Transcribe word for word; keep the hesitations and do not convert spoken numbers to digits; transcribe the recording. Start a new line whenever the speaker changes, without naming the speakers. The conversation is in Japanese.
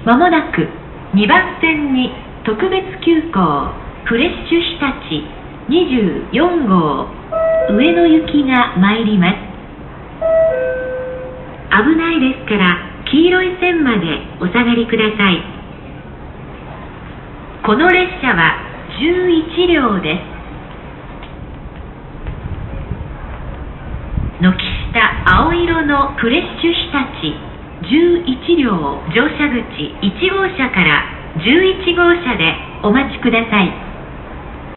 まもなくにばん線に特別急行フレッシュ日立にじゅうよんごう上野行きが参ります。危ないですから黄色い線までお下がりください。この列車はじゅういちりょうです。軒下青色のフレッシュ日立じゅういちりょう乗車口いちごうしゃからじゅういちごうしゃでお待ちください。